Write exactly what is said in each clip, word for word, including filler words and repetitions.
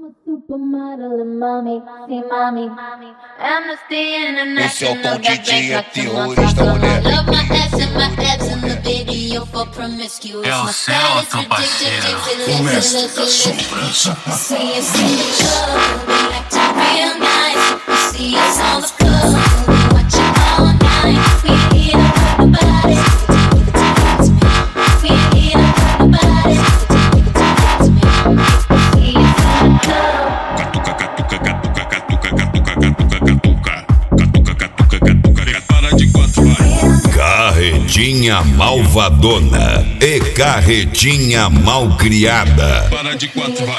Esse é o Tom D J, é terrorista, mulher. É o Celton, parceiro. O mestre das sombras. Carretinha malvadona e carretinha malcriada. Para de quatro, vai.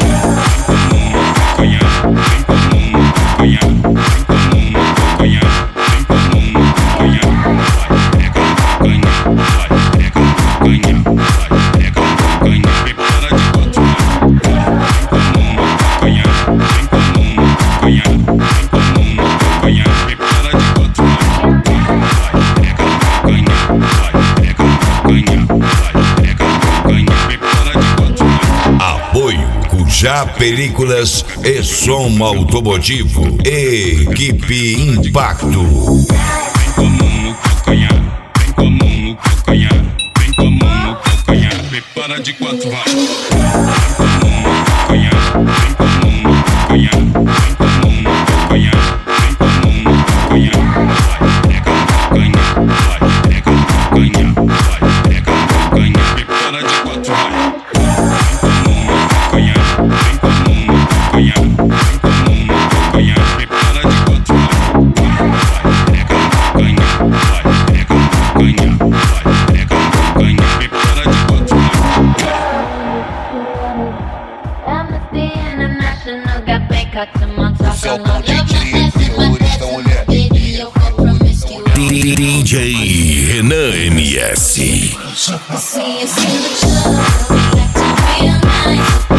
Apoio Cujá Películas e Som Automotivo. Equipe Impacto. Vem com a mão no calcanhar, vem com a mão no calcanhar, vem com a mão no calcanhar, prepara de quatro, vai. Vem com a mão no calcanhar, vem com a mão no calcanhar, vem com a mão no calcanhar, vem com a mão no calcanhar, vai, pega no calcanhar, vai, pega no calcanhar, vai, pega no calcanhar, prepara de quatro, vai. Esse é o Tom D J, terrorista, mulher. D J Renan M S. See you in the club, like to real nice.